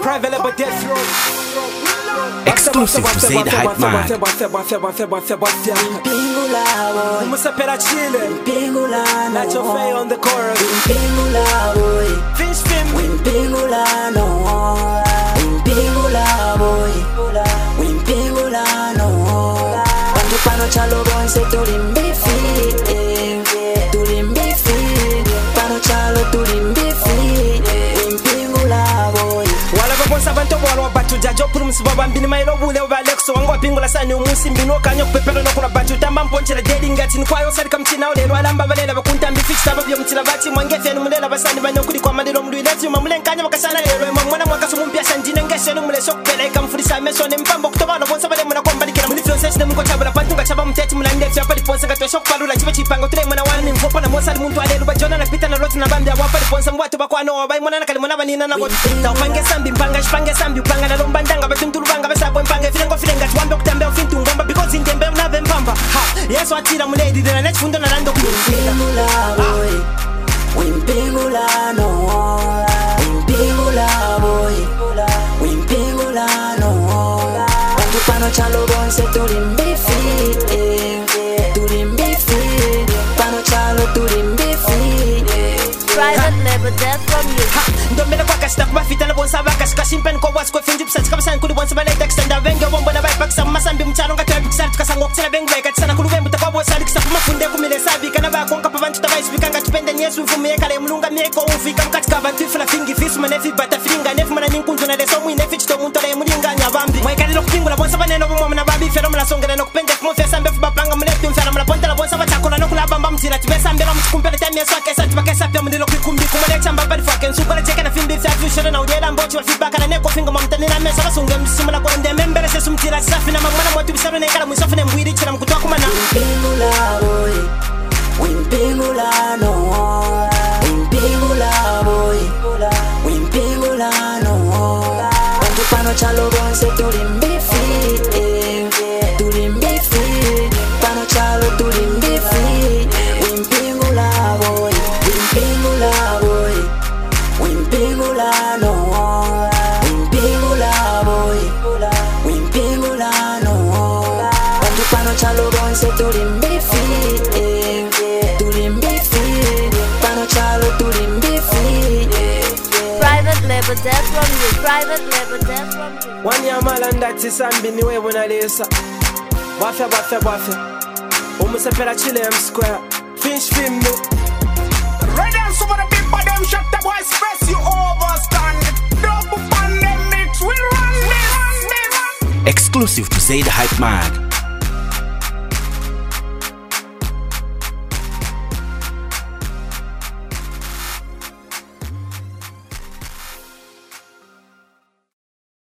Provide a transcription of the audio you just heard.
private label death row. Exclusive to Say the Hype Man. Umusapera chile. Nacho Faye on the chorus. Fish film. Pano chalo bonse tulimbifi, pano chalo tulimbifi, wimpingula boy. Wala babonsa bantu wala batu jajo purumsi babambini mailo bule obalexo wangu wapingula sani umusi mbino kanyo kupepelo no kuna batu tamba mponchela deading ngati nkwayo sali kamchina ole lwalamba balela bakuntambi fix sababu yo mtila bati mwangefe numulela basani banyo kuli kwa mandelo mdu ileti mamulenkanya bakasana lero mwana mwaka sumumpia sanjine ngeshe numule sokupeleka mfurisa meso ne mpambo kutoba no bonsa bale muna kombalikira muli fiance ne mko chabula pantunga chaba mteti mulande fya pali ponsa gatosho kupalula chiba chipango tule mwana wani mvopo na mosa muntu ale luba jona na pita na loti na bambi wa pali ponsa mwatu bakwano wabai mwana nakali mwana banina na boti ta upange sambi mpanga shipange sambi upanga na lomba ndanga batuntu lubanga basabo mpanga filengo filenga tuambe kutambe ufintu ngomba because indembe unave mpamba ha yeso atira muledi na net fundo na lando wimpingula boy wimpingula no wimpingula boy wimpingula no pano chalo bonse tulimbifi, pano chalo tulimbifi. Private label death from you. Ndombele kwa kasta kwa fita na bonsa baka shimpen kwa wasko finji psats kama san kuli bonsa bale extenda venga bombo na vibe pakisa masambi mchano ngata bikisar tukasango kutsela bengu like tsana kulu vembu takwa bosa likisa kuma funde kumile sabi kana ba konka pa vantu tabai spikanga tupende nyesu mfume kale mulunga mieko ufika mkatika vantu fila fingi fisu manefi bata filinga nefu mana ninkunju na leso mu nefi chito muntu le mulinga nyabambi mwekali lokupingula bonsa baneno bomo na babi fero mala songa na kupende kumo fesa mbefu babanga mulepi mfera mala ponta la bonsa batakona no kula bamba mtira tibesa mbela mtukumpele time yeso akesa tibakesa pya mundilo kikumbi kumale chamba bali fucking super cheka na fimbi fya future na udela mbochi wa feedback na neko finga mamtani na mesa basunga msimula kwa ndeme mbele sesu mtira safi na mamana mwatu bisaro ne kala mwisofu ne mbwiri chira mkutoa kumana wimpingula boy wimpingula no wimpingula boy wimpingula no pano chalo bonse tulimbifi, pano chalo tulimbifi, wimpingula boy wimpingula no wimpingula boy wimpingula no pano chalo bonse tulimbifi, pano chalo tulimbifi. Private label death from you. Private label death from you. Wani amala ndati sambi niwe bunalesa Bafya Umusapera chile M square Finch film me Ready and some of the big body them shut the boys press you overstand. Double pandemics we run this. Exclusive to Say the Hype Man.